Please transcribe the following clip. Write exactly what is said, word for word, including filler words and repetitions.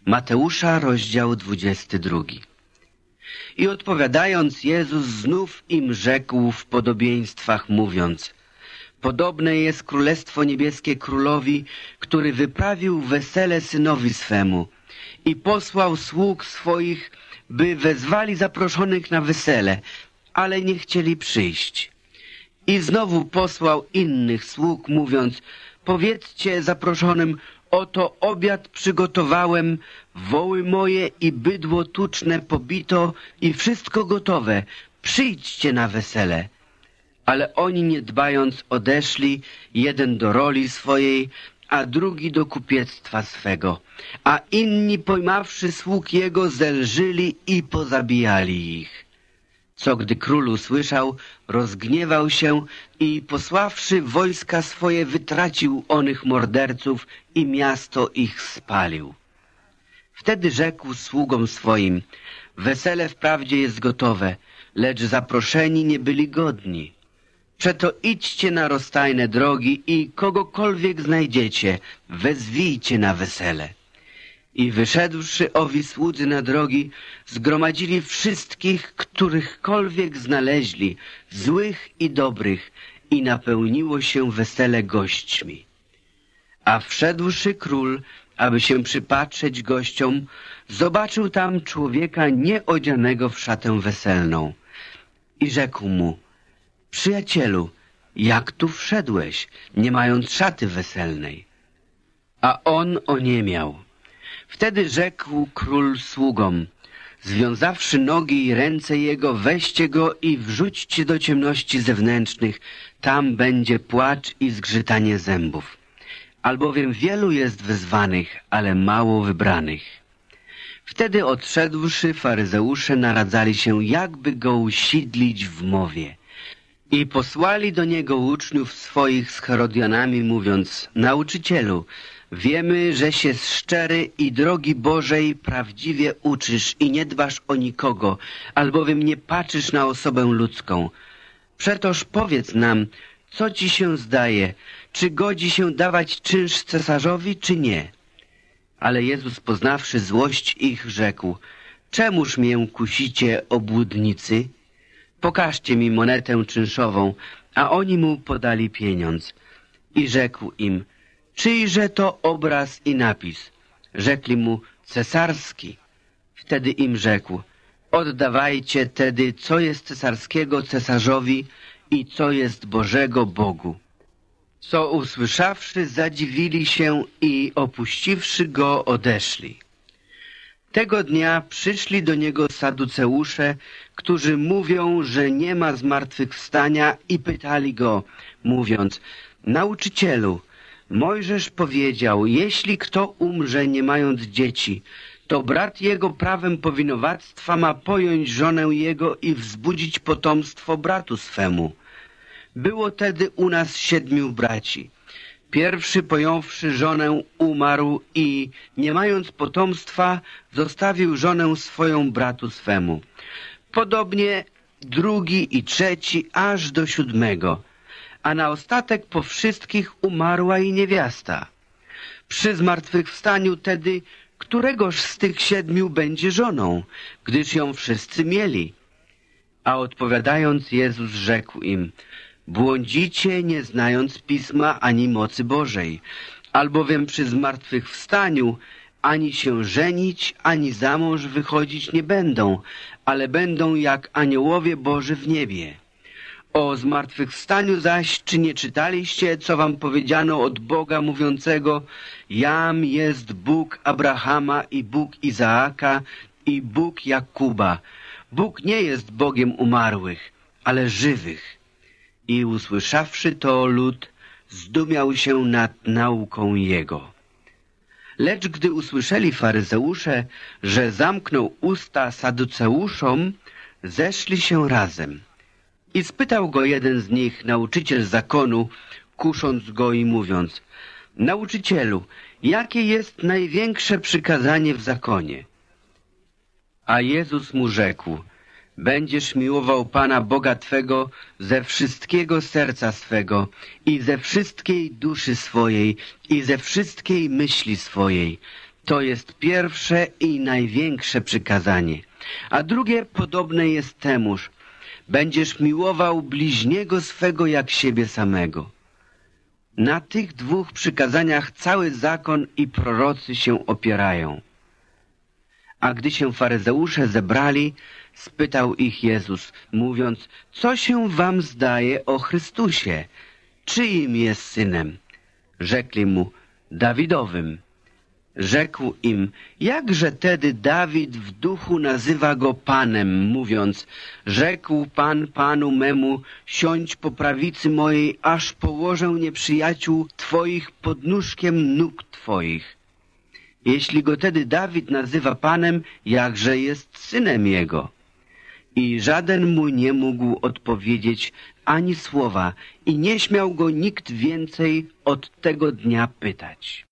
Mateusza, rozdział dwudziesty drugi. I odpowiadając, Jezus znów im rzekł w podobieństwach, mówiąc: podobne jest Królestwo Niebieskie królowi, który wyprawił wesele synowi swemu i posłał sług swoich, by wezwali zaproszonych na wesele, ale nie chcieli przyjść. I znowu posłał innych sług, mówiąc: powiedzcie zaproszonym, oto obiad przygotowałem, woły moje i bydło tuczne pobito i wszystko gotowe, przyjdźcie na wesele. Ale oni nie dbając odeszli, jeden do roli swojej, a drugi do kupiectwa swego. A inni pojmawszy sług jego, zelżyli i pozabijali ich. Co gdy król usłyszał, rozgniewał się i posławszy wojska swoje, wytracił onych morderców i miasto ich spalił. Wtedy rzekł sługom swoim: wesele wprawdzie jest gotowe, lecz zaproszeni nie byli godni. Przeto idźcie na rozstajne drogi i kogokolwiek znajdziecie, wezwijcie na wesele. I wyszedłszy owi słudzy na drogi, zgromadzili wszystkich, którychkolwiek znaleźli, złych i dobrych, i napełniło się wesele gośćmi. A wszedłszy król, aby się przypatrzeć gościom, zobaczył tam człowieka nieodzianego w szatę weselną. I rzekł mu: przyjacielu, jak tu wszedłeś, nie mając szaty weselnej? A on oniemiał. Wtedy rzekł król sługom: związawszy nogi i ręce jego, weźcie go i wrzućcie do ciemności zewnętrznych, tam będzie płacz i zgrzytanie zębów. Albowiem wielu jest wezwanych, ale mało wybranych. Wtedy odszedłszy, faryzeusze naradzali się, jakby go usidlić w mowie. I posłali do niego uczniów swoich z Herodianami, mówiąc: nauczycielu, wiemy, że się szczery i drogi Bożej prawdziwie uczysz i nie dbasz o nikogo, albowiem nie patrzysz na osobę ludzką. Przetoż powiedz nam, co ci się zdaje, czy godzi się dawać czynsz cesarzowi, czy nie? Ale Jezus, poznawszy złość ich, rzekł: czemuż mię kusicie, obłudnicy? Pokażcie mi monetę czynszową. A oni mu podali pieniądz. I rzekł im: czyjże to obraz i napis? Rzekli mu: cesarski. Wtedy im rzekł: oddawajcie tedy, co jest cesarskiego cesarzowi i co jest Bożego Bogu. Co usłyszawszy, zadziwili się i opuściwszy go, odeszli. Tego dnia przyszli do niego saduceusze, którzy mówią, że nie ma zmartwychwstania, i pytali go, mówiąc: nauczycielu, Mojżesz powiedział, jeśli kto umrze nie mając dzieci, to brat jego prawem powinowactwa ma pojąć żonę jego i wzbudzić potomstwo bratu swemu. Było tedy u nas siedmiu braci. Pierwszy, pojąwszy żonę, umarł i, nie mając potomstwa, zostawił żonę swoją bratu swemu. Podobnie drugi i trzeci, aż do siódmego. A na ostatek po wszystkich umarła i niewiasta. Przy zmartwychwstaniu tedy, któregoż z tych siedmiu będzie żoną, gdyż ją wszyscy mieli? A odpowiadając, Jezus rzekł im: błądzicie, nie znając Pisma ani mocy Bożej, albowiem przy zmartwychwstaniu ani się żenić, ani za mąż wychodzić nie będą, ale będą jak aniołowie Boży w niebie. O zmartwychwstaniu zaś, czy nie czytaliście, co wam powiedziano od Boga mówiącego: jam jest Bóg Abrahama i Bóg Izaaka i Bóg Jakuba. Bóg nie jest Bogiem umarłych, ale żywych. I usłyszawszy to, lud zdumiał się nad nauką jego. Lecz gdy usłyszeli faryzeusze, że zamknął usta saduceuszom, zeszli się razem. I spytał go jeden z nich, nauczyciel zakonu, kusząc go i mówiąc: nauczycielu, jakie jest największe przykazanie w zakonie? A Jezus mu rzekł: będziesz miłował Pana Boga Twego ze wszystkiego serca swego i ze wszystkiej duszy swojej i ze wszystkiej myśli swojej. To jest pierwsze i największe przykazanie. A drugie podobne jest temuż. Będziesz miłował bliźniego swego jak siebie samego. Na tych dwóch przykazaniach cały zakon i prorocy się opierają. A gdy się faryzeusze zebrali, spytał ich Jezus, mówiąc, co się wam zdaje o Chrystusie? Czyim jest synem? Rzekli mu, Dawidowym. Rzekł im, jakże tedy Dawid w duchu nazywa go Panem, mówiąc, rzekł Pan Panu memu, siądź po prawicy mojej, aż położę nieprzyjaciół Twoich pod nóżkiem nóg Twoich. Jeśli go tedy Dawid nazywa Panem, jakże jest synem jego? I żaden mu nie mógł odpowiedzieć ani słowa i nie śmiał go nikt więcej od tego dnia pytać.